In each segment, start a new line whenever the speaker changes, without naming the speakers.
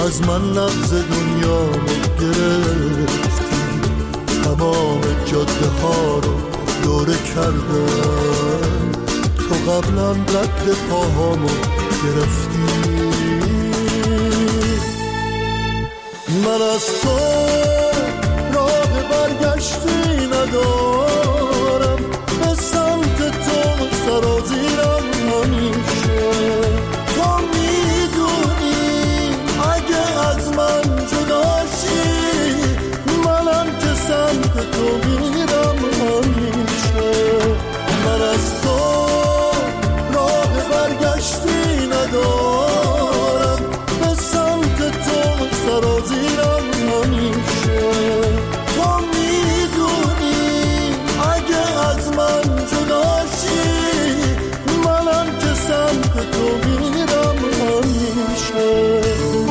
از من نبض دنیا گرفتی، تمام جاده ها رو دوره کردم، تو قبلا رد پاهامو گرفتی. من از تو راه برگشتی ندارم، به سمت تو سرازیرم همیشه. تو میدونی اگه از من جداشی، منم که سمت تو میرم همیشه. من از تو راه برگشتی ندارم، به سمت تو سرازیرم همیشه. تو میدونی اگه از من جداشی، منم که سمت تو میرم همیشه.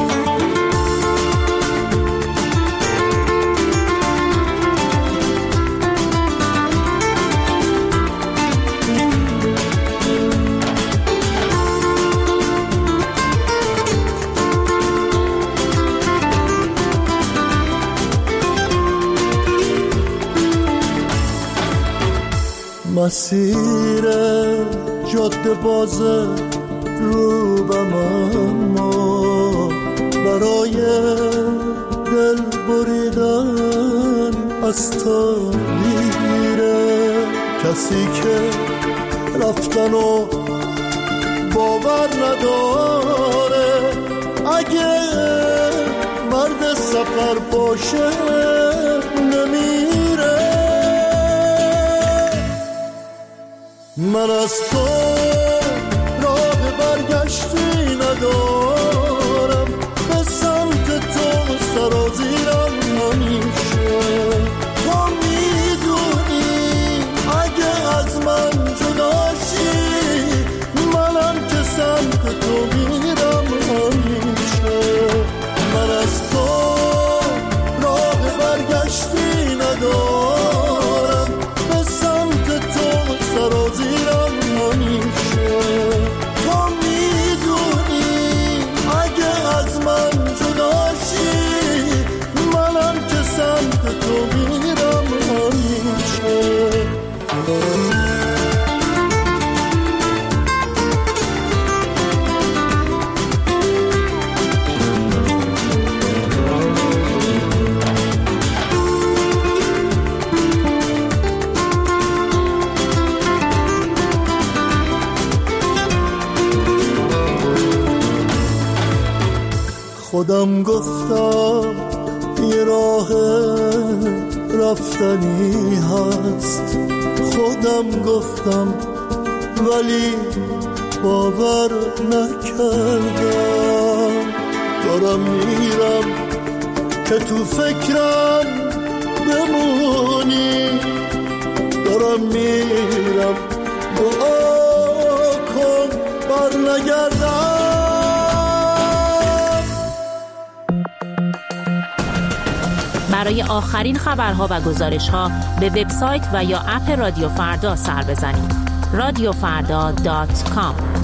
مسیر جاده بازه روبم، اما برای دل بریدن از تو دیره. کسی که رفتن و باور نداره، اگه مرد سفر باشه نمیره. من از تو راه برگشتی ندارم، به سمت تو سرازیرم همیشه. تو میدونی اگه از من جداشی، منم که سمت تو میرم همیشه. من از تو راه برگشتی ندارم، به سمت تو سرازیرم همیشه. تو میدونی اگه از من جداشی، منم که سمت تو میرم همیشه. خودم گفتم یه راه رفتنی هست، خودم گفتم ولی باور نکردم. دارم میرم که تو فکرم بمونی، دارم میرم دعا کن بر نگردم.
برای آخرین خبرها و گزارش‌ها به وبسایت و یا اپ رادیو فردا سر بزنید. radiofarda.com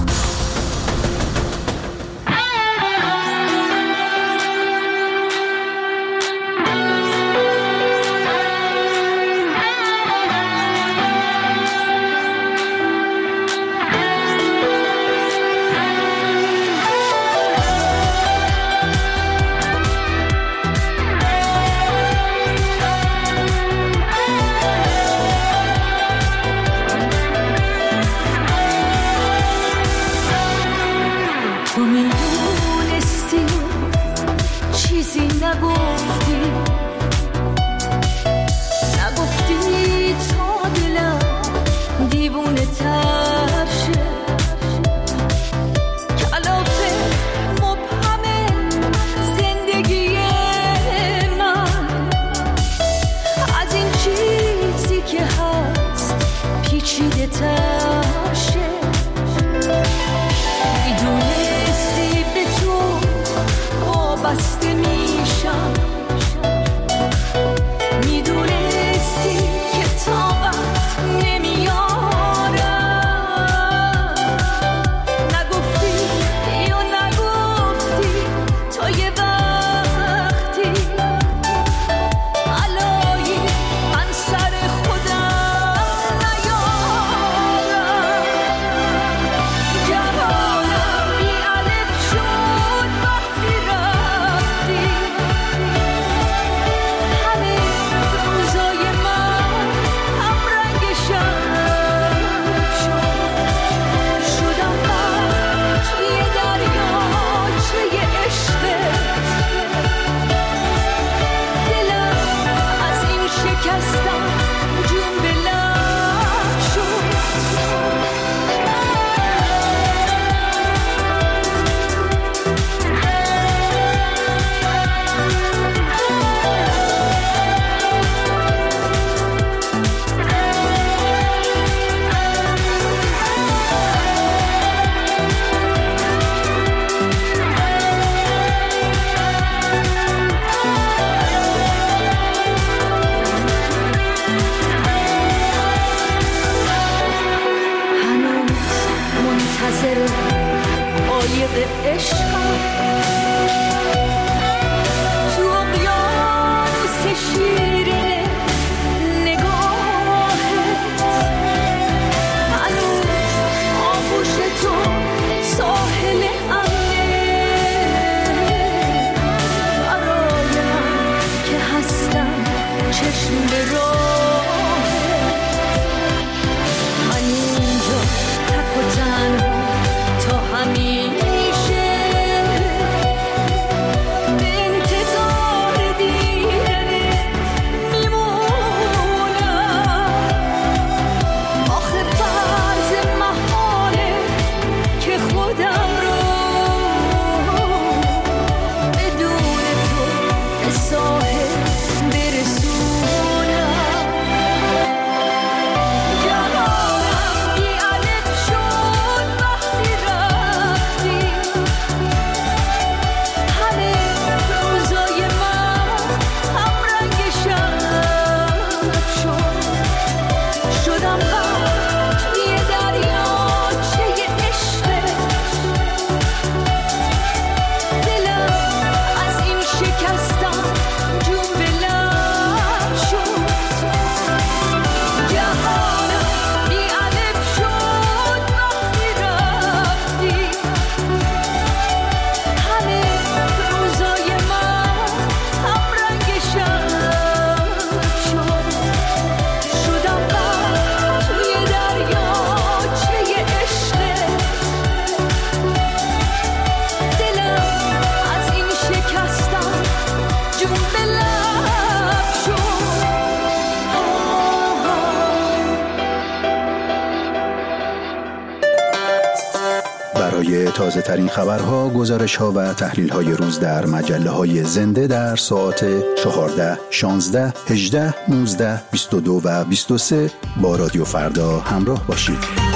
تازه ترین خبرها، گزارش ها و تحلیل های روز در مجله های زنده در ساعت 14, 16, 18, 19, 22 و 23 با رادیو فردا همراه باشید.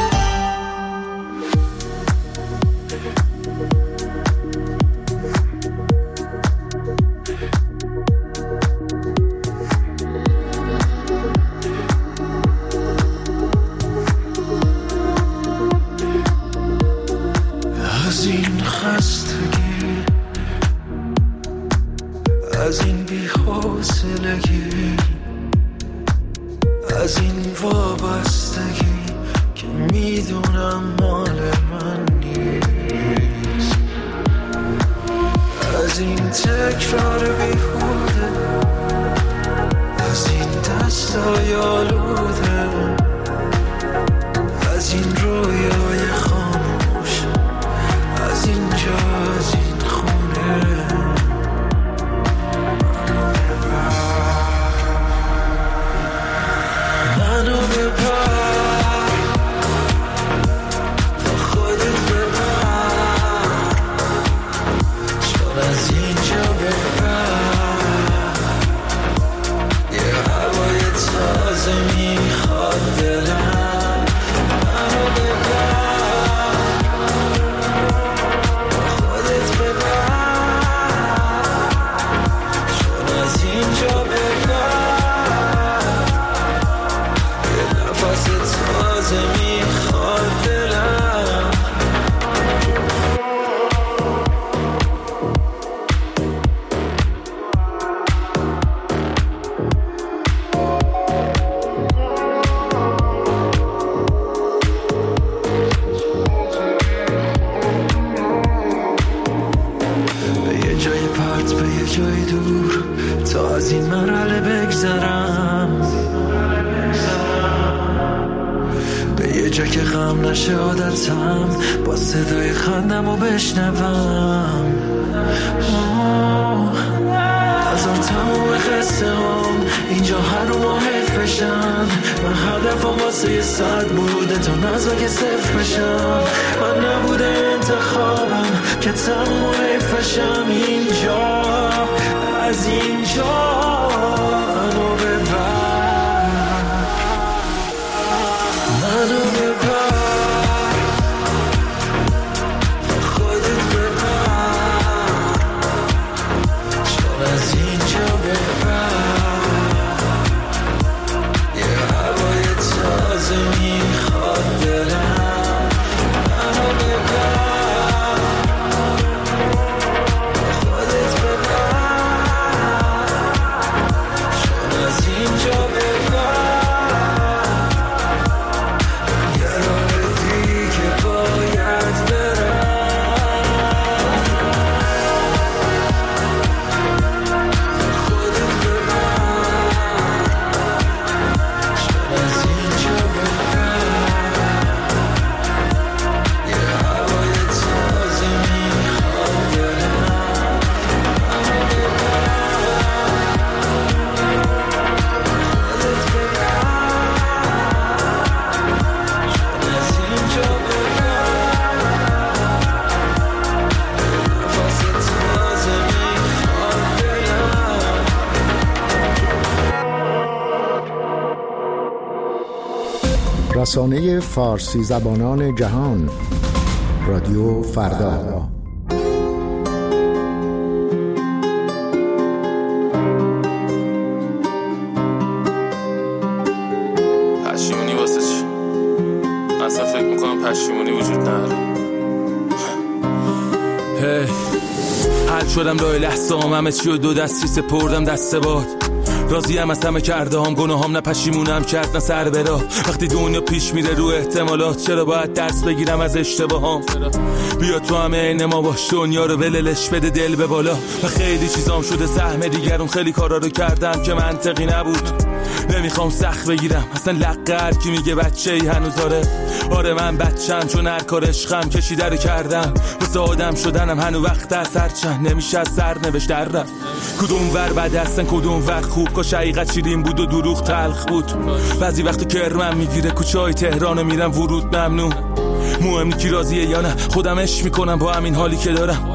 از این خستگی، از این بی‌حوصلگی، از این وابستگی که میدونم مال من نیست، از این تکرار بیهوده، از این دستای آلوده، از این رویای خاموش، از اینجا، از این خونه. منو ببر، با خودت ببر، چون از اینجا ببر، یه هوای تازه میخواد دلم. منو ببر، با خودت ببر، چون از اینجا ببر، یه نفس تازه میخواد دلم. به یه جای پرت، به یه جای دور، تا از این مرحله بگذرم، به یه جا که غم نشه عادتم، با صدای خندم رو بشنوم. هزار تمام قصه هم اینجا هر ماه حیف بشن. من هدفم واسه یه صد بوده تا نزاک صفر بشم. من نبوده انتخابم که تمام حیف بشم. اینجا، از اینجا منو ببر، منو ببر، با خودت ببر، چون از اینجا ببر، یه هوای تازه میخواد دلم. منو ببر، با خودت ببر، چون از اینجا ببر، یه راه دیگه باید برم. با خودت ببر، چون از اینجا ببر، یه هوای تازه میخواد دلم. منو ببر، خودت ببر، چون از اینجا ببر، نفس تازه میخواد دلم.
رسانه فارسی زبانان جهان، رادیو فردا.
پشیمونی واسه چی؟ اصلا فکر میکنم پشیمونی وجود نداره. حل شدم راه لحظه هم، همه چی و دو دستی سپردم دست باد. راضیم از همه کرده هم، گناهام نه پشیمونم کرد نه سر برا. وقتی دنیا پیش میره رو احتمالات، چرا باید درس بگیرم از اشتباهام؟ بیا تو همه عین ما باش، دنیا رو بللش بده دل به بالا. و خیلی چیزام شده سهم دیگرون، خیلی کارا رو کردم که منطقی نبود. نمیخوام سخت بگیرم اصلا لقه هر کی میگه بچه ای هنوز آره من بچم، چون هر کار عشقم کشیده رو کردم. واسه آدم شدنم هنو وقت از هر چند نمیشه از سر نوشت در رفت. کدوم ور بد هستن کدوم ور خوب، کاش حقیقت شیرین بود و دروغ تلخ بود. بعضی وقت کرمم میگیره کوچه های تهرانو میرم ورود ممنوع. مهم کی راضیه یا نه، خودم عشق میکنم با همین حالی که دارم.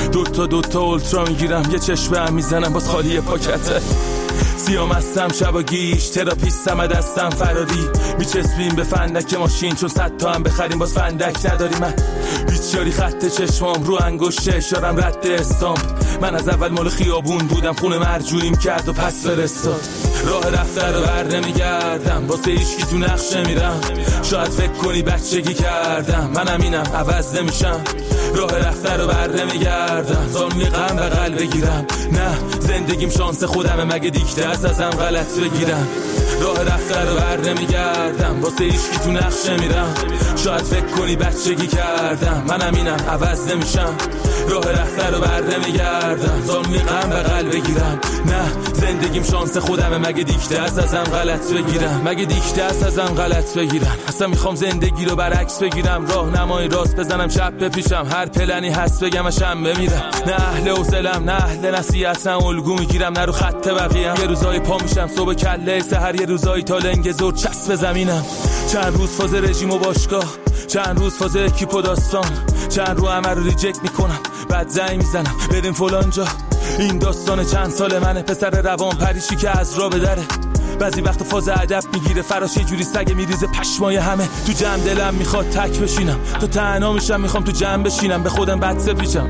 دوتا اولترا میگیرم، یه چشم هم میزنم باز خالی پاکته. سیام هستم شبا گیش، تراپیستم دستم فراری. میچسبیم به فندک ماشین چون 100 تا هم بخریم باز فندک نداری. من بیچاری خط چشمام رو انگشت اشارم رد استامپ. من از اول مال خیابون بودم، خونه مرجوعیم کرد و پس فرستاد. راه رفته رو بر نمیگردم، واسه هیچکی تو نقش نمیرم. شاید فکر کنی بچگی کردم، منم اینم عوض نمیشم. راه رفته رو بر نمیگردم، زانوی غم بغل بگیرم. نه زندگیم شانس خودمه، مگه دیکته ازم غلط بگیرم. راه رفته رو بر نمیگردم، واسه هیچکی تو نقش نمیرم. شاید فکر کنی بچگی کردم، منم اینم عوض نمیشم. راه رفته رو بر نمیگردم، زانوی غم بغل بگیرم. نه زندگیم شانس خودمه، مگه دیکته ازم غلط بگیرم. مگه دیکته ازم غلط بگیرم. اصلا میخوام زندگی رو برعکس بگیرم، راهنمای راست بزنم چپ بپیشم. هر پلنی هست بگم شم بمیرم. نه اهل حوصله‌ام، نه اهل نصیحتم، الگو میگیرم نه رو خط بقیه‌ام. یه روزای پا میشم صبح کله سحر، یه روزای تا لنگ زور چسب زمینم. چند روز فاز رژیم و باشگاه، چند روز فاز اکیپ و داستان، چند رو همه رو ریجکت میکنم بعد زنگ میزنم بریم فلان جا. این داستان چند سال منه، پسر روان پریشی که از راه بدره. بعضی وقت فاز ادب میگیره فراش، یه جوری سگ میریزه پشمای همه. تو جمع دلم میخواد تک بشینم، تو تنها میشم میخوام تو جمع بشینم. به خودم بد پیچم،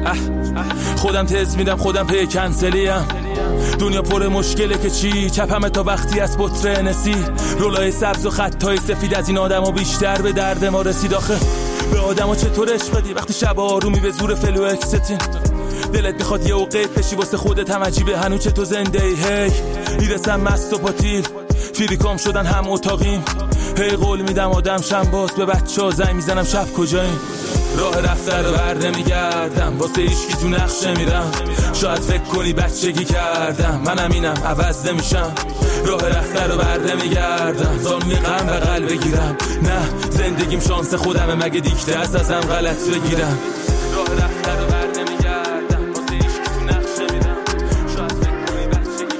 خودم تز میدم، خودم پی کنسلیم. دنیا پر مشکله که چی، چپم تا وقتی از بطره نسی. رولای سبز و خطای سفید از این آدم ها بیشتر به درد ما رسید. آخه به آدم ها چطور عشق بدی وقتی شب آرومی به زور فلو اکستین. دلت میخواد یه اوقیت بشی واسه خودت، هم عجیبه هنو چه تو زنده ای. هی میرسم مست و پاتیل، فیریکام شدن هم اتاقیم. هی قول میدم آدم شم باز، به بچه ها زنگ میزنم شب کجاییم. راه رفته رو بر نمیگردم، واسه هیچکی تو نقش نمیرم. شاید فکر کنی بچگی کردم، منم اینم عوض نمیشم. راه رفته رو بر نمیگردم، زانوی غم بغل بگیرم. نه زندگیم شانس خودمه، مگه دیکته ازم غلط بگیرم. راه رفته رو بر نمیگردم، واسه هیچکی تو نقش نمیرم. شاید فکر کنی بچگی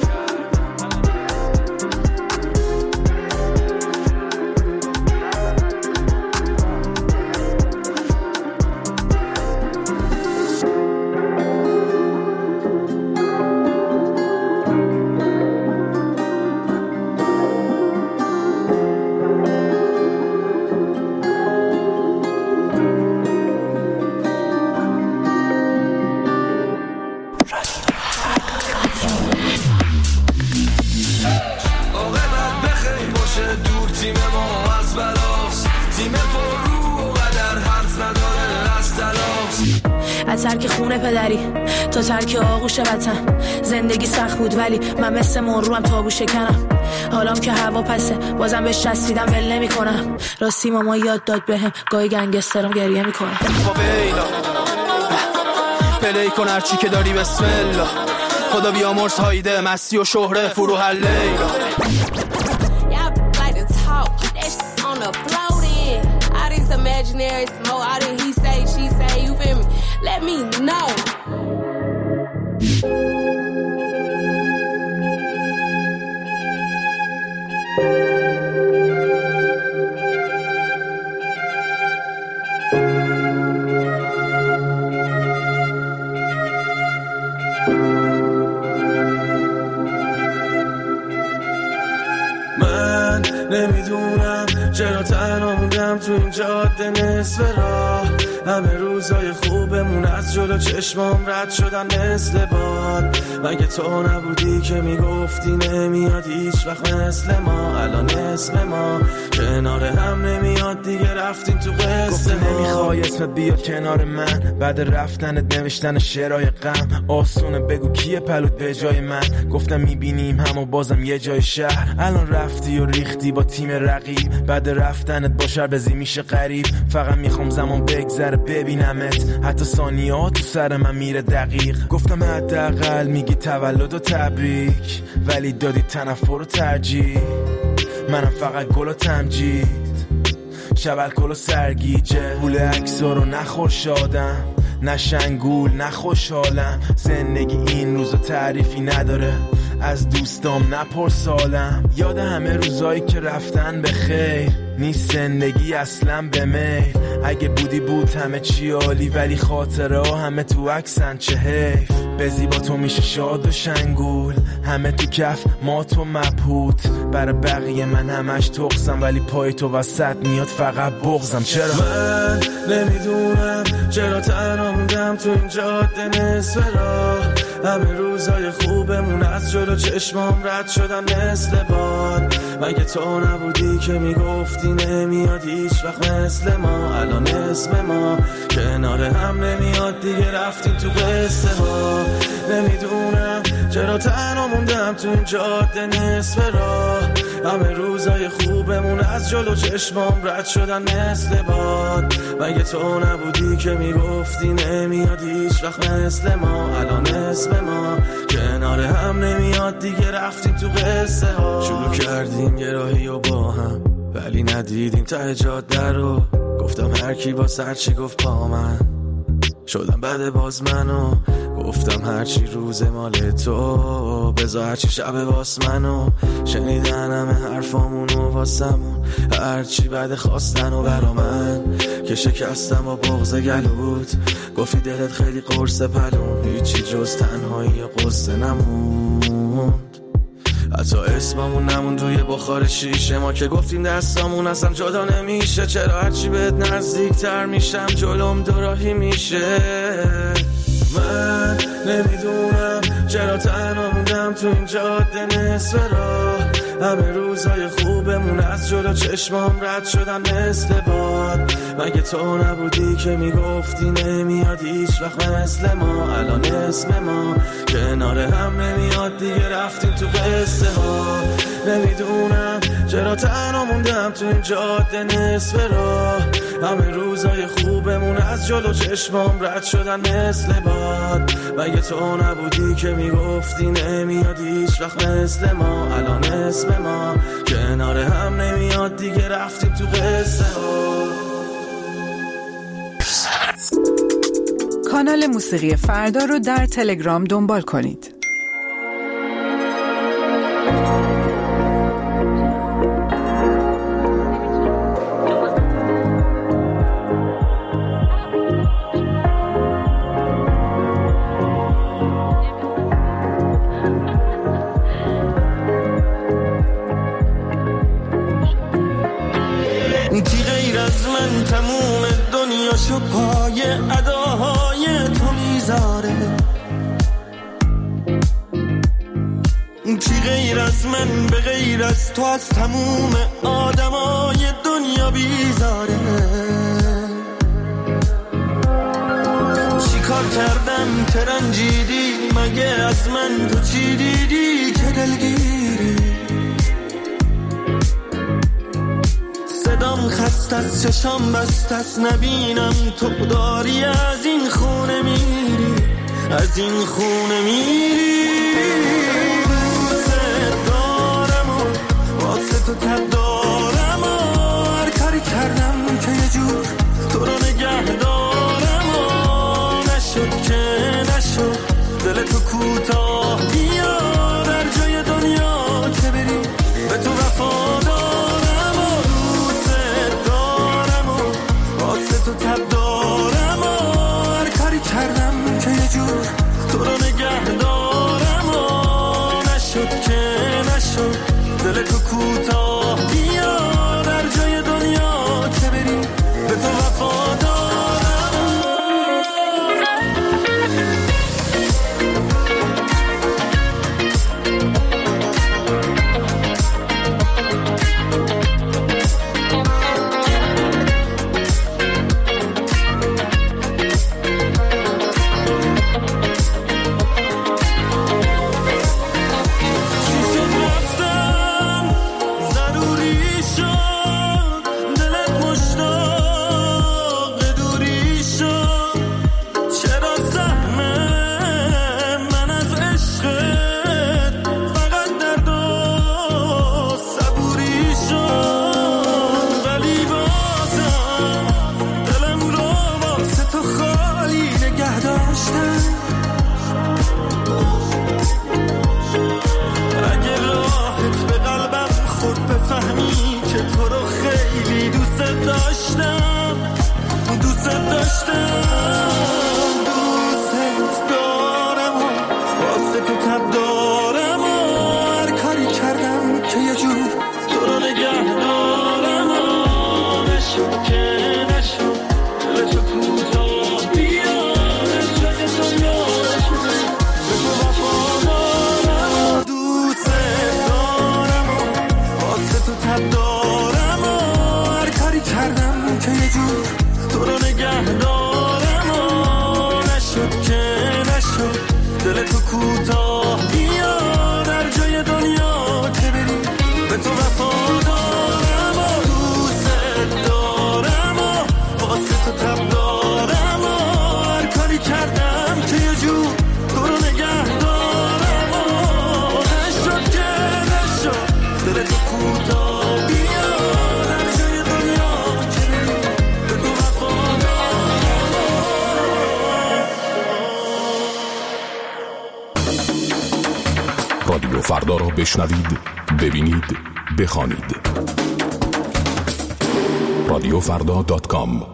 ترک خونه پدری تا ترک آغوش وطن. زندگی سخت بود ولی من مثل مروم تابو شکنم. حالام که هوا پسه بازم بهش چسبیدم ول نمی کنم. راستی ماما یاد داد بهم گاهی گنگسترم گریه میکنم.
پلی کن هرچی که داری بسم الله. خدا بیامرز هایده مستی و شهره فرو هر لیلا. Imaginary smoke, I didn't he say, she say, you feel me? Let me know.
من نمیدونم چرا تنها موندم تو این جاده نصف راه. همه روزای خوبمون از جلو چشمام رد شدن مثل باد. مگه تو نبودی که میگفتی نمیاد هیچ وقت مثل ما. الان اسم ما کنار هم نمیاد دیگه، رفتیم تو قصه.
نمیخوای اسمت بیاد کنار من، بعد رفتنت نوشتن شعرهای غم. آسونه بگو کیه پلوت به جای من. گفتم میبینیم هم و بازم یه جای شهر. الان رفتی و ریختی با تیم رقیب، بعد رفتنت با شربزی میشه غریب. فقط میخوام زمان بگذره ببینمت، حتی ثانیه ها تو سر من میره دقیق. گفتم حداقل میگی تولد و تبریک، ولی دادی تنفر و ترجیح. منم فقط گل و تمجید، شب الکل و سرگیجه. گول عکسا رو نخور شادم، نه شنگول نه خوشحالم. زندگی این روزا تعریفی نداره، از دوستام نپرسالم. یاد همه روزایی که رفتن به خیر، نیست زندگی اصلا به میل. اگه بودی بود همه چی عالی، ولی خاطره ها همه تو عکسن، چه حیف. به زیبا تو میشه شاد و شنگول، همه تو کف ما تو مبهوت. برای بقیه من همش تخصم، ولی پای تو وسط میاد فقط بغضم. چرا
من نمیدونم چرا تنها موندم تو این جاده نصف راه. همه روزای خوبمون از جلو چشمام رد شدن مثل باد. مگه تو نبودی که میگفتی نمیاد هیچ وقت مثل ما؟ الان اسم ما کنار هم نمیاد دیگه، رفتیم تو قصه ها. نمیدونم چرا تنها موندم تو این جاده نصف راه. همه روزای خوبمون از جلو چشمام رد شدن مثل باد. مگه تو نبودی که میگفتی نمیاد هیچ وقت مثل ما؟ الان اسم ما کنار هم نمیاد دیگه، رفتیم تو قصه ها. شروع کردیم یه راهی و با هم، ولی ندیدیم ته جاده رو. گفتم هر کی با سر چی گفت پا من، شدم بعد باز منو. گفتم هرچی روز مال تو، بذار هرچی شب واس منو. شنیدن همه حرفامونو واسمون، هرچی بعد خواستن و برا من که شکستم با بغض گلوت. گفتی دلت خیلی قرص پلون، هیچی جز تنهایی و قصه نموند. حتی اسممون نمون توی بخار شیشه ما، که گفتیم دستامون اصلا جدا نمیشه. چرا هرچی بهت نزدیک تر میشم جلوم دوراهی میشه؟ من نمیدونم چرا تنها موندم تو این جاده نصف راه. همه روزای خوبمون از جلو چشمام رد شدن مثل باد. مگه تو نبودی که میگفتی نمیاد هیچ وقت مثل ما؟ الان اسم ما کنار هم نمیاد دیگه، رفتیم تو قصه ها. نمیدونم چرا تنها موندم تو این جاده نصف راه. همه روزای خوبمون از جلو چشمام رد شدن مثل باد. مگه تو نبودی که میگفتی نمیاد هیچ وقت مثل ما؟ الان اسم ما کنار هم نمیاد دیگه، رفتیم تو قصه ها.
کانال موسیقی فردا رو در تلگرام دنبال کنید.
کی غیر از من تموم دنیاشو پای اداهای تو میذاره؟ کی غیر از من به غیر از تو از تموم آدمای دنیا بیزاره؟ چی کار کردم که رنجیدی؟ مگه از من تو چی دیدی که دلگیری؟ صدام خسته از چشام بست از نبینم تو داری از این خونه میری، از این خونه میری. دوست دارم و واسه تو تب دارم و هر کاری کردم که یه جور تو رو نگه دارم و نشد که نشد دل تو کوتاه بیا در جای دنیا که بری به تو وفادار. تو تب دارم و هر کاری کردم که یه جور تو رو نگه دارم و نشد که نشد دل تو کوتاه بیا در جای دنیا که بری به تو وفادارم. دل تو کوتاه بیا در جای دنیا که بری به تو وفادارم و دوست دارم و واسه تو تب دارم و هر کاری کردم که یه جور تو رو نگه دارم و نشد که نشد دل تو کوتاه بیا در جای دنیا که بری به تو وفادارم.
رادیو فردا را بشنوید، ببینید، بخوانید. رادیوفردا.com.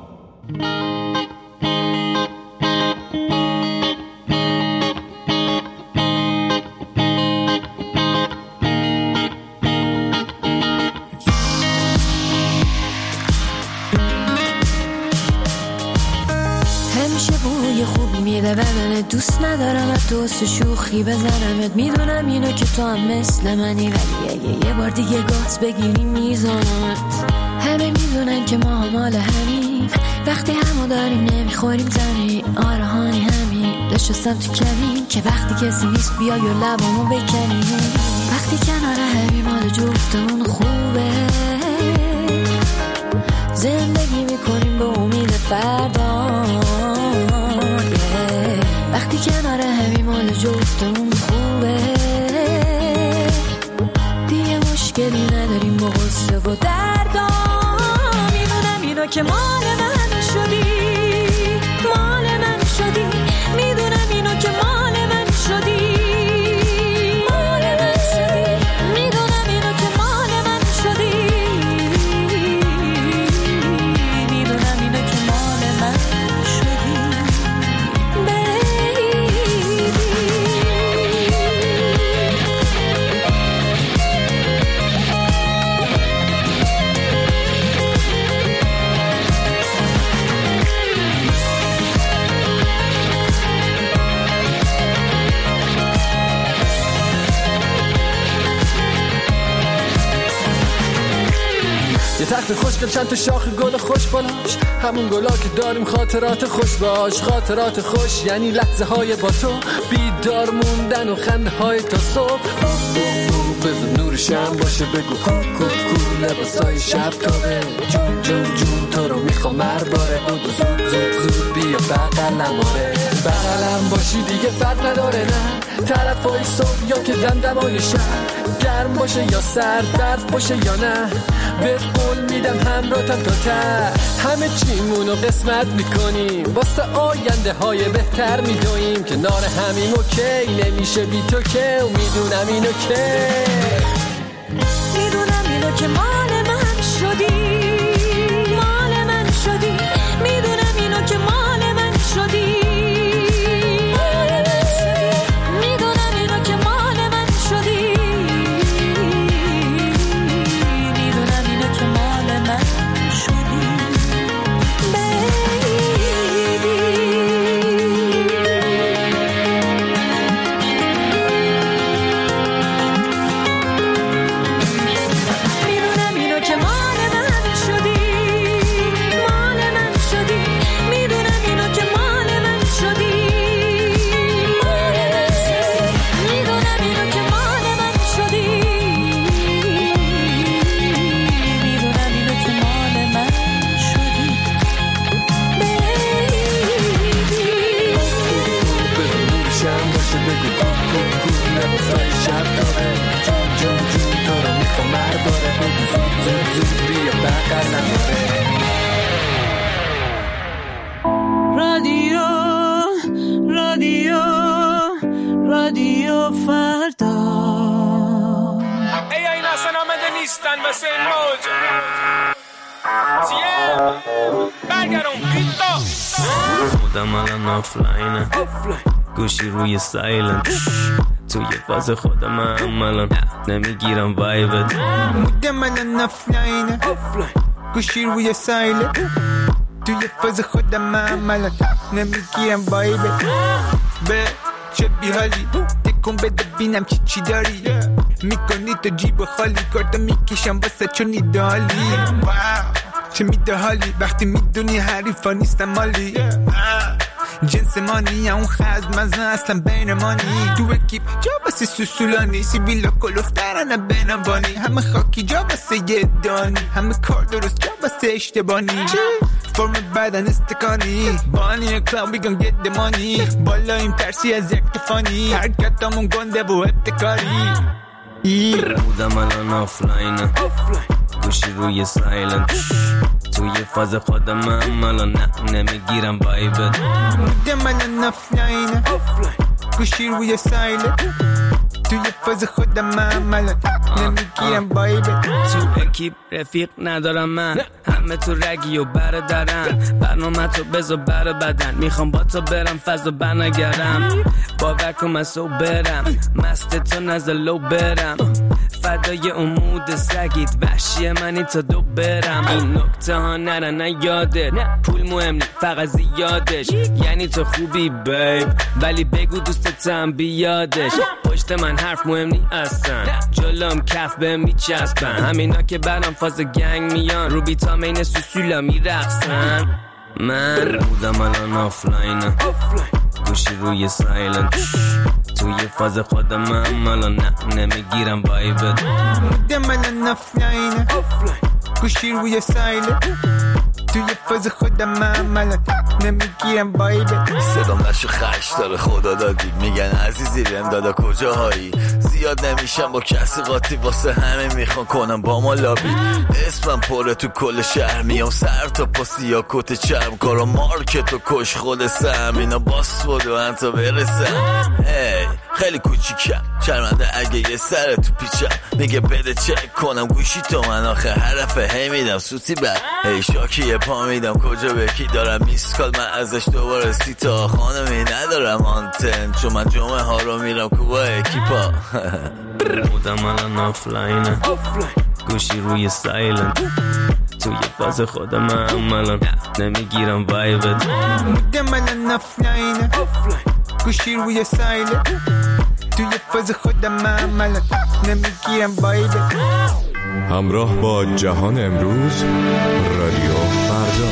همیشه بوی خوب میده بدنت، دوست ندارم از دوست شوخی بزنمت. میدونم اینو که تو هم مثل منی، ولی اگه یه بار دیگه گاز بگیری میزانمت. همه میدونن که ما مال همین، وقتی همو داریم نمیخوریم زمین. آره هانی همین، نشستم تو کمین که وقتی کسی نیست بیای و لبامو بکنی. وقتی کنار همین مال جفتمون خوبه، زندگی میکنیم به امید فردا. وقتی کنار همین مال جفتمون خوبه، دیگه مشکلی نداریم با غصه و دردا. میدونم اینو که مال من شدی، مال من شدی. میدونم اینو که مال من شدی، مال من شدی. میدونم اینو که مال من شدی، میدونم اینو که مال من شدی.
یه تخت خوشگل چند تا شاخ گل خوش بالاش، همون گلا که داریم خاطرات خوش باش. خاطرات خوش یعنی لحظه های با تو، بیدار موندن و خنده های تا صبح. بذار نور شم باشه بگو کو لباسای شب تابه. جون جون جون تو رو میخوام هر باره. بودو زود زود زود بیا بغلم، آره بغلم باشی دیگه فرق نداره. نه طرفای صبح یا که دمدمای شب، گرم باشه یا سرد، برف باشه یا نه، بهت قول میدم همراهتم تا ته. همه چیمونو قسمت میکنیم، واسه آینده های بهتر میدویم. کنار همیم اوکی نمیشه بی تو که، و میدونم اینو که،
میدونم اینو که مال من شدی، مال من شدی. میدونم اینو که مال من شدی، مال من شدی. میدونم اینو که مال من شدی، میدونم اینو که مال من شدی.
رادیو فردا.
ای این اصلا آمده نیستن واسه این موج. برگرون بیتا
خودم الان آفلاینه، گوشی روی سایلنت، توی فاز خودم الان نمیگیرم وایبت.
بودم الان آفلاینه، گوشی روی سایلنت، توی فاز خودم الان نمیگیرم وایبت. به چه بیحالی تکون بده بینم چی داری، میکنی تو جیب خالی، کارتا میکشم واسه چون ایدالی. چه میده حالی وقتی میدونی حریفا نیستم مالی. جنس مانی اون خزم از اصلا بین مانی تو اکیپ جا بس سوسولانی سیبیلا کلوفترانه بینبانی همه خاکی جا بس یه دانی همه کار درست جا بس اشتبانی فرم بدن استکانی بانی کلاو بیگم گت دمانی بالا این ترسی از یک تفانی حرکتامون گنده و ابتکاری
بودم الان آفلاینه گوشی روی سایلنت توی فاز خودم هم الان نمیگیرم وایبت
بودم الان آفلاینه گوشی روی سایلنت توی فاز خودم هم الان نمیگیرم وایبت
تو اکیپ رفیق ندارم من همه تو رگی و برادرن برنامه تو بذار بر بدن میخوام با تو برم فاز و بنگرم باور کن من سو برم مست تو نزل لو برم فدای امود سگید وحشی منی تا دو برم این نکته ها نرن یادت پول مهم نی فقط زیادش یعنی تو خوبی بیب ولی بگو دوستتم بیادش پشت من حرف مهم نی اصلا جلوم کف به میچسبن همینا که برام فاز گنگ میان رو بیتامین سوسولا میرقصن من بودم الان آفلاینه گوشی روی سایلنت توی فاز خودم هم الان نمیگیرم وایبت
بودم الان آفلاینه گوشی روی سایلنت توی فاز خودم هم الان نمیگیرم وایبت
صدام نشو خش داره خدا دادی میگن عزیزی بهم دادا کجاهایی زیاد نمیشم با کسی قاطی واسه همه میخوان کنم با ما لابی اسمم پره تو کل شهر میام سر تا پاسی یا کت چرم کارا مارکت و کش خود سم اینا باس بود و انتا برسم هی خیلی کوچیکم شرمنده اگه یه سر تو پیچم میگه بده چک کنم گوشی تو من آخه حرفه هی میدم سوتی بر هی شاکی یه پا میدم کجا به کی دارم میسکال من ازش دوباره سیتا خانمی ندارم آنتن چون من جمعه ها رو میرم کوبا اکیپا
بودم الان آفلاینه گوشی روی سایلنت توی فاز خودم هم الان نمیگیرم وایبت
بودم الان آفلاینه گوشی روی سایلنت توی فاز خودم هم الان نمیگیرم وایبت
همراه با جهان امروز رادیو فردا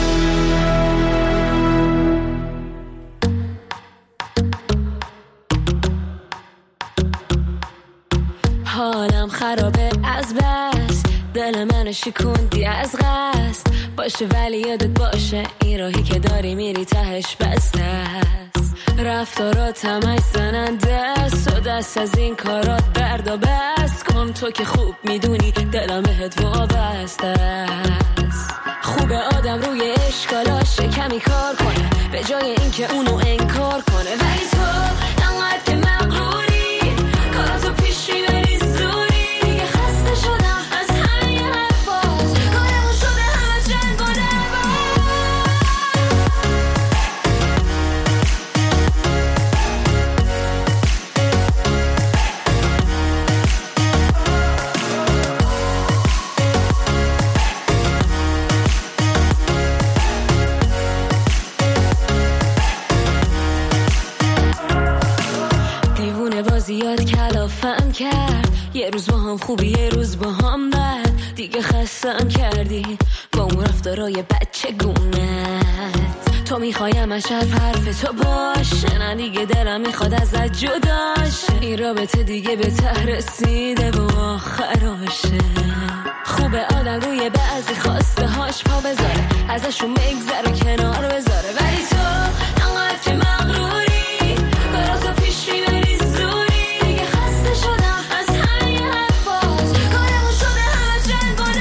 حالم خرابه از بس دل منو شکوندی از قصد باشه ولی یادت باشه این راهی که داری میری تهش بسته است رفتارات همش زننده است و دست از این کارات بردا بس کن تو که خوب میدونی دلم بهت وابسته است خوبه آدم روی اشکالاش کمی کار کنه به جای اینکه اونو انکار کنه ولی تو انقدر که مغروری کاراتو پیش میبری زوری دیگه خسته شدم از همه حرفات کارمون شده همه جنگ و زیاد کلافم کرد یه روز با هم خوبی یه روز با هم بد دیگه خستم کردی با اون رفتارای بچه گونت تو میخوایم از شب حرف تو باشه نه دیگه دلم میخواد ازت جداش این رابطه دیگه به ته رسیده و آخراشه خوبه آدم روی بعضی خواسته هاش پا بذاره ازشون بگذره کنار بذاره ولی تو انقدر که مغروری کاراتو پیش میبری شدم از همه حرفات کارمون شده همه جنگ و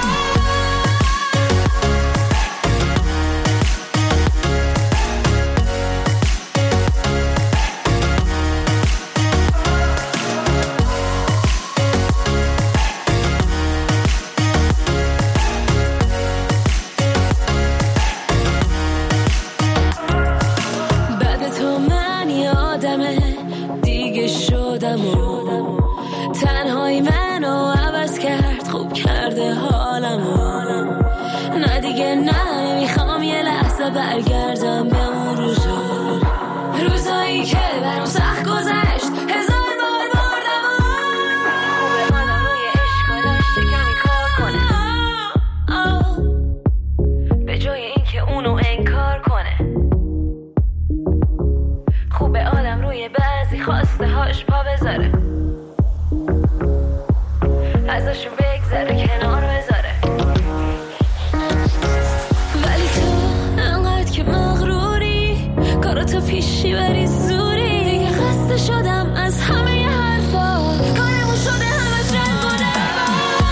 بعد تو من یادمه دیگه شدم و تنهایی منو عوض کرد خوب کرده حالمو نه دیگه نه نمیخوام یه لحظه برگردم به اون روزایی که برام سخت گذشت هزار بار بردم خوبه آدم روی اشکالاش کمی کار کنه به جای اینکه اونو انکار کنه خواسته هاش پا بذاره ازشون بگذره کنار بذاره ولی تو انقدر که مغروری کاراتو پیشی بری زوری دیگه خسته شدم از همه حرفا کارمون شده همه جنگ و دعوا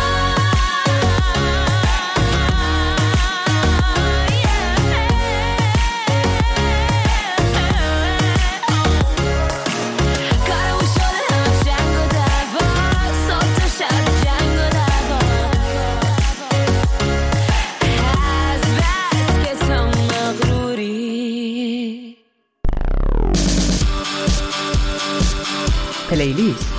کارمون شده همه جنگ و دعوا صبح تا شب جنگ و دعوا از بس که تو مغروری
پلیلیست.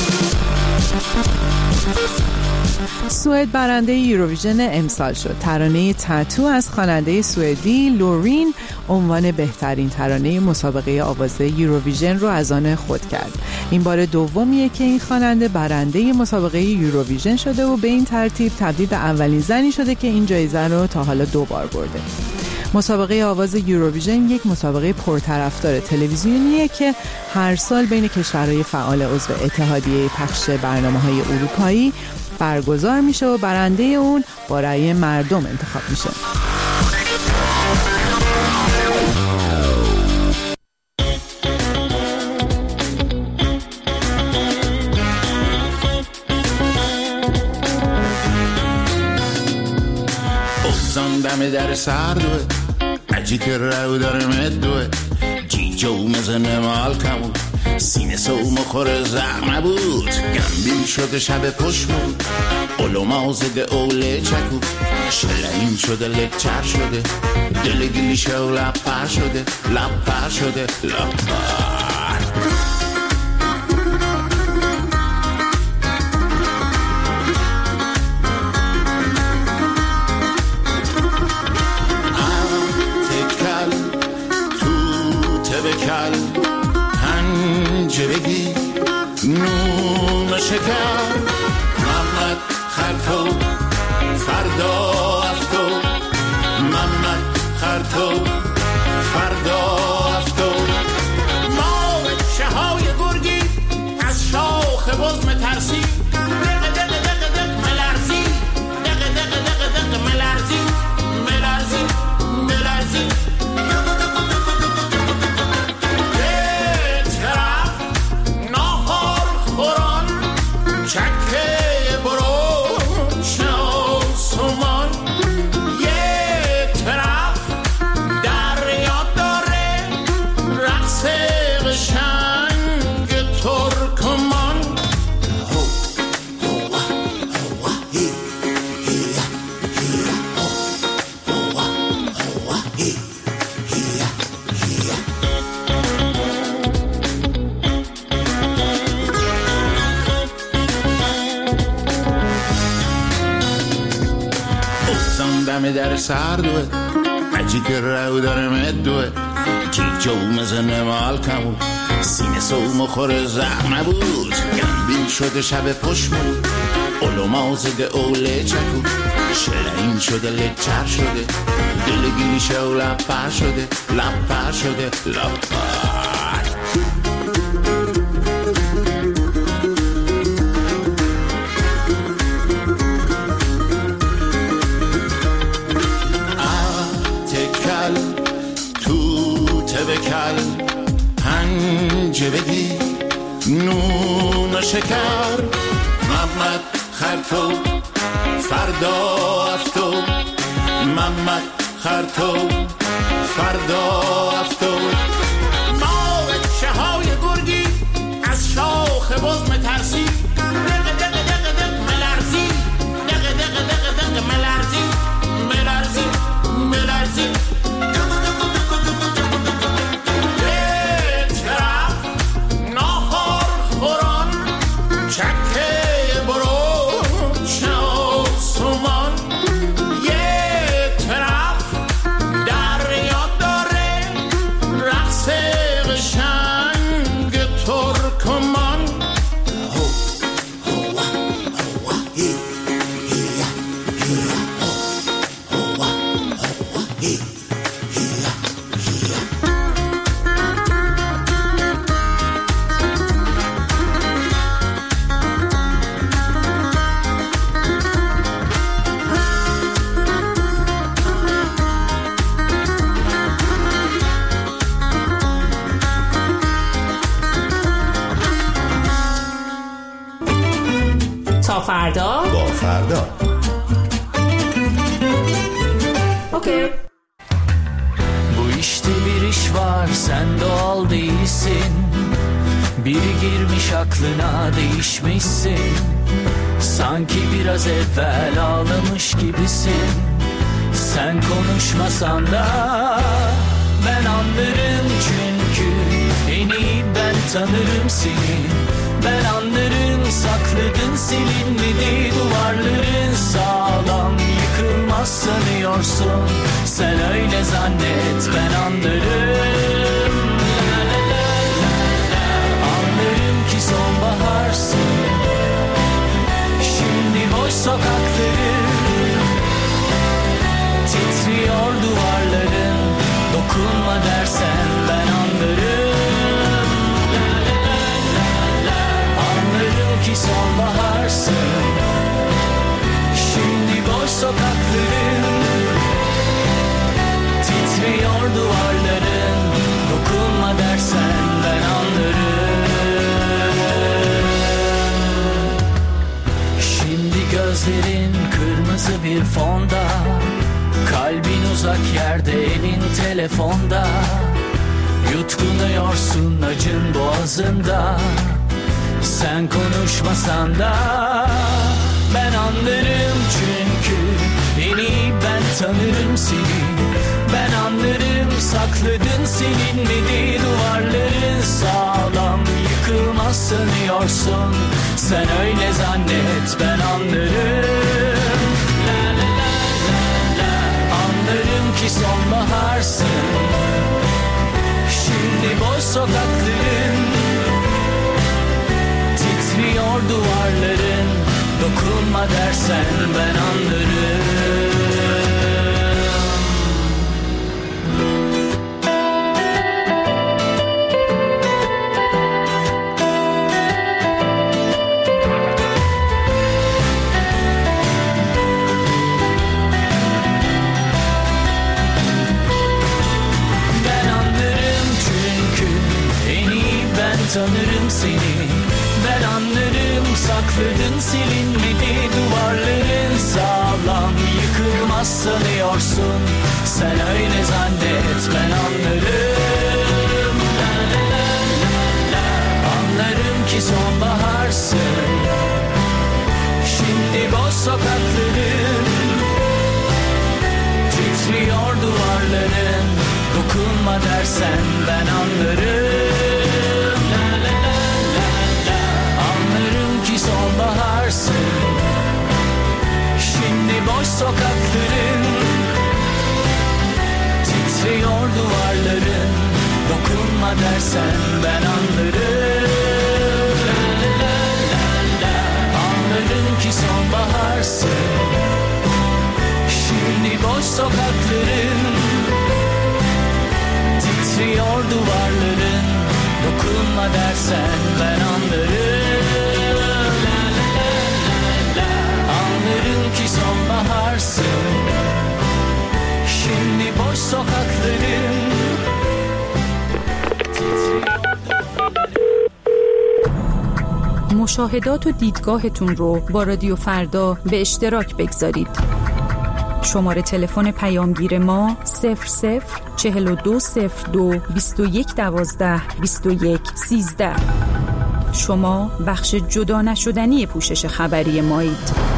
سوئد برنده یوروویژن امسال شد. ترانه تاتو از خواننده سوئدی لورین عنوان بهترین ترانه مسابقه آواز یوروویژن رو از آن خود کرد. این بار دومیه که این خواننده برنده مسابقه یوروویژن شده و به این ترتیب تبدیل به اولین زنی شده که این جایزه رو تا حالا 2 بار برده. مسابقه آواز یوروویژن یک مسابقه پرطرفدار تلویزیونیه که هر سال بین کشورهای فعال عضو اتحادیه پخش برنامه‌های اروپایی برگزار میشه و برنده اون با رأی مردم انتخاب میشه.
دم در سردوه عجی که رو داره مدوه جیجو مزنه مالکمو سینه سو مخور زعمه بود گمبین شده شب پشمون اولو مازده اوله چکو شلعین شده لچر شده دل گلیشه و لپر شده لپر شده لپر پنجرگی نون و شکر محمد خرطو فردا افتو محمد خرطو فردا افتو ما بچه های گرگی از شاخ بزم ترسی دق دق دق دق ملرزی دق دق دق دق ملرزی ملرزی ملرزی چکه برو شاسمان یه طرف دریا داره رقص قشنگ ترکمان دم در سردوه عجی که رو داره مدوه جیجو مزنه مالکمو سینه سو مخور زعمه بود گمبین شده شب پشمون اولو مازده اوله چکو شلعین شده لچر شده دل گلیشه و لپر شده لپر شده لپر بکل پنجه بگی نون و شکر محمد خرطو فردا افتو محمد خرطو فردا افتو ما بچه های گرگی از شاخ بزم ترسی دق دق دق دق ملرزی دق دق دق دق ملرزی ملرزی ملرزی چکه برو شاسمان یه طرف دریا داره رقص قشنگ ترکمان
تا فردا
با فردا.
Okey.
Bu işte bir iş var, sen doğal değilsin. Biri girmiş aklına, değişmişsin. Sanki biraz evvel ağlamış gibisin. Sen konuşmasan da ben anlarım, çünkü en iyi ben tanırım seni. Ben anlarım, sakladın silinmedi duvarların, sağlam yıkılmaz sanıyorsun. Sen öyle zannet, ben anlarım. La la la la la. Anlarım ki sonbaharsın. Şimdi boş sokakları, titriyor duvarların. Dokunma dersen ben anlarım. Ki sonbaharsın. Şimdi boş sokakların, titriyor duvarların. Dokunma dersen ben anlarım. Şimdi gözlerin kırmızı bir fonda, kalbin uzak yerde, elin telefonda. Yutkunuyorsun acın boğazında. Sen konuşmasan da ben anlarım, çünkü en iyi ben tanırım seni. Ben anlarım, sakladın silinmedi duvarların, sağlam yıkılmaz sanıyorsun. Sen öyle zannet, ben anlarım. La la la la la. Anlarım ki sonbaharsın. Şimdi boş sokakların, titriyor duvarların. Dokunma dersen ben anlarım. Ben anlarım, çünkü en iyi ben tanırım seni. Ben anlarım, sakladın silinmedi duvarların, sağlam yıkılmaz sanıyorsun. Sen öyle zannet, ben anlarım. La la la la la. Anlarım ki sonbaharsın. Şimdi boş sokakların, titriyor duvarların. Dokunma dersen ben anlarım. La la la la la. Anlarım ki sonbaharsın. Şimdi boş sokakların, titriyor duvarların. Dokunma dersen ben anlarım. La la la la la. Anlarım ki sonbaharsın. Şimdi boş sokakların, titriyor duvarların. Dokunma dersen ben anlarım. La la la la la. Anlarım ki sonbaharsın. Şimdi boş sokakların,
مشاهدات و دیدگاهتون رو با رادیو فردا به اشتراک بگذارید. شماره تلفن پیامگیر ما 004202 2112 2113. شما بخش جدا نشدنی پوشش خبری مایید.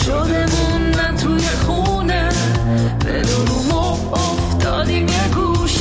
شده موندن توی خونه بدون ما افتادیم یه گوشه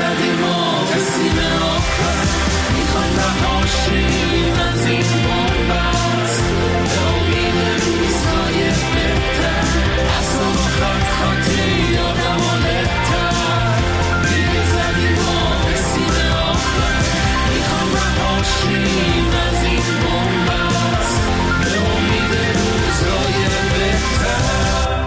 زدیم ما به سینه آخر میخوایم رهاشیم از این بنبست به امید روزهای بهتر اصلا خط خطی آدم و لحتر دیگه زدیم ما به سینه آخر میخوایم رهاشیم از این بنبست به امید روزهای بهتر.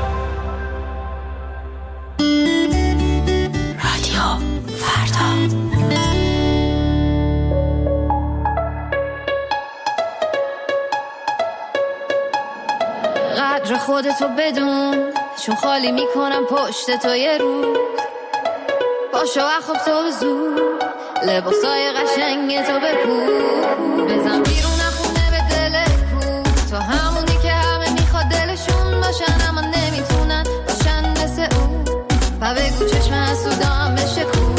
قدر خودتو بدون چون خالی میکنم پشت تو یه روز باشو و خوب تو زود لباسای قشنگ تو بپوش بزن بیرون خونه به دل کو تو همونی که همه میخواد دلشون باشن اما نمیتونن باشن مثل اون و بگو چشم حسودام بشه کو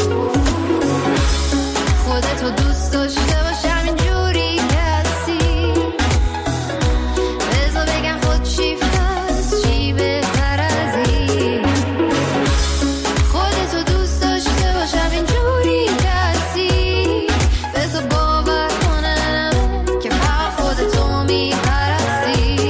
خودتو دوست داشته باش همینجوری که هستی بذار بگم خود شیفت هست چی بهتر از این خودتو دوست داشته باش همینجوری که هستی بذار باور کنم که فقط خودتو میپرستی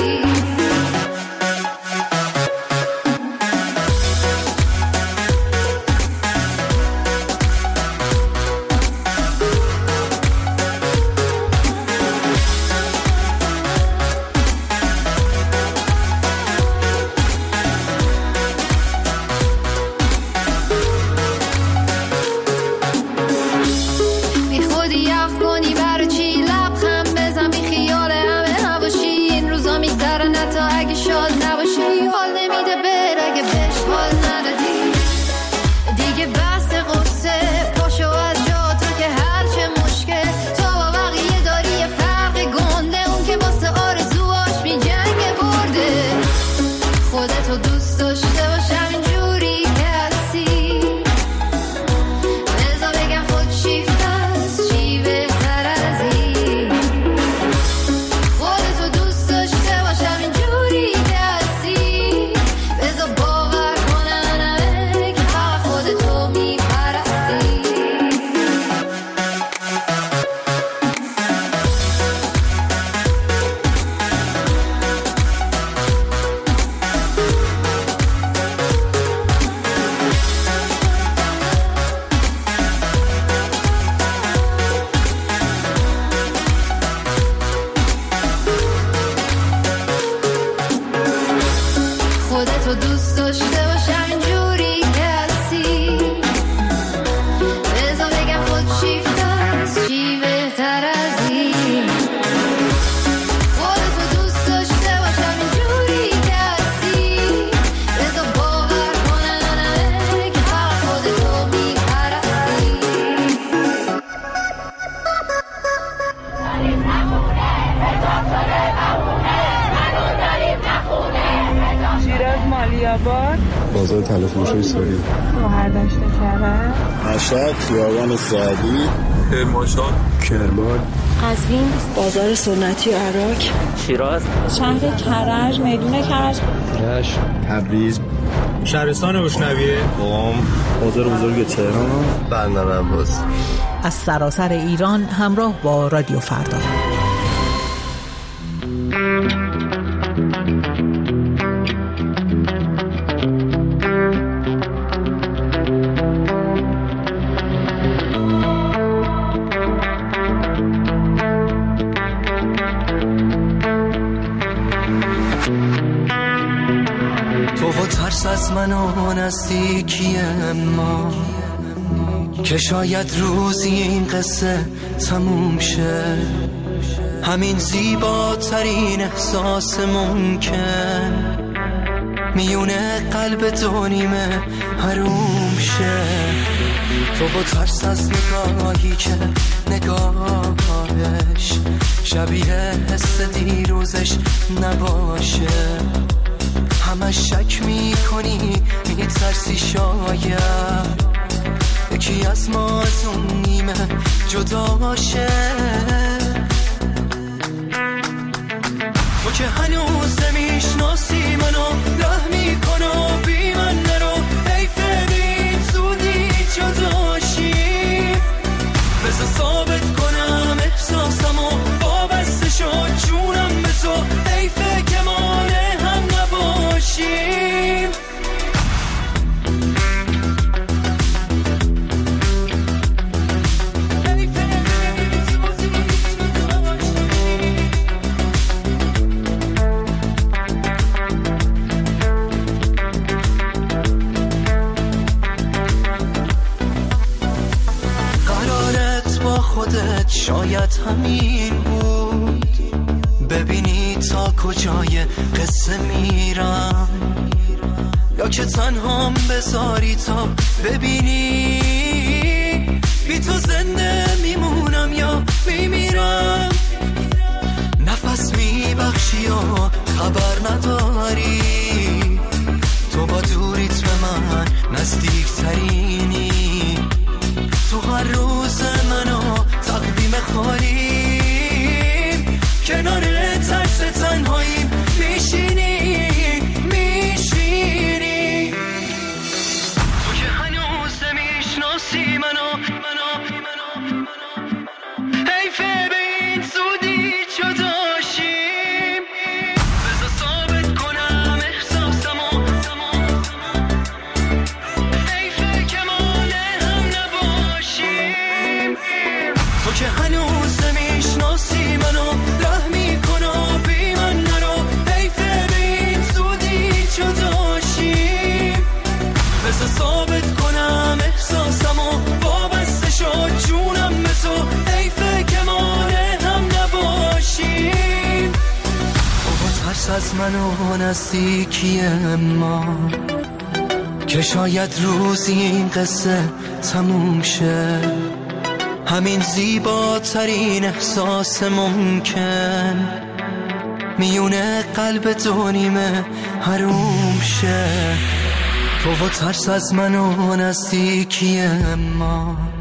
خودتو دوست داشته باش همینجوری که هستی بذار بگم خود شیفت هست چی بهتر از این خودتو دوست داشته باش همینجوری که هستی بذار باور کنم که فقط خودتو میپرستی
شیراز مالیاباد
بازار تلفروشی ساری
گوهر داشته کرد
مشهد خیابان سعدی
کرمانشاه
کرمان
قزوین بازار سنتی عراق
شیراز
شهر کرج میدون کرج
رشت تبریز
شهرستان روشنویه
قم بازار بزرگ تهران بندر عباس
از سراسر ایران همراه با رادیو فردا.
ترس از من و نزدیکی ما که شاید روزی این قصه تموم شه همین زیباترین احساس ممکن میونه قلب دو نیمه حروم شه تو ترس از نگاهی که نگاهش شبیه حس دیروزش نباشه همش شک میکنی میترسی شاید یکی از ما از اون نیمه جدا شه تو که هنوز نمیشناسی منو ره میکنو بی من نرو حیفه نیست زودی جدا شی خودت شاید همین بود. ببینی تا کجای قصه میرم، یا که تنهام بذاری تا ببینی بی تو زنده میمونم یا میمیرم. نفس میبخشی یا خبر نداری، تو با دوریت به من نزدیک ترینی. تو هر روز منو تقویم خالیم، کنار ترس تنهاییم میشینی. تو که هنوز نمیشناسی منو، حیفه به این زودی جداشیم. بذار ثابت کنم احساسمو، حیفه که مال هم نباشیم. تو که هنوز نمیشناسی منو، ره میکنم بی من نرو. حیفه به این زودی جداشیم. بذار ثابت کنم احساسمو، وابسته شد جونم به تو. حیفه که مال هم نباشیم. تو ترس از منو نزدیکی ما، که شاید روزی این قصه تموم شه. همین زیباترین احساس ممکن میونه قلب دو نیمه حروم شه. تو ترس از منو نزدیکی ما.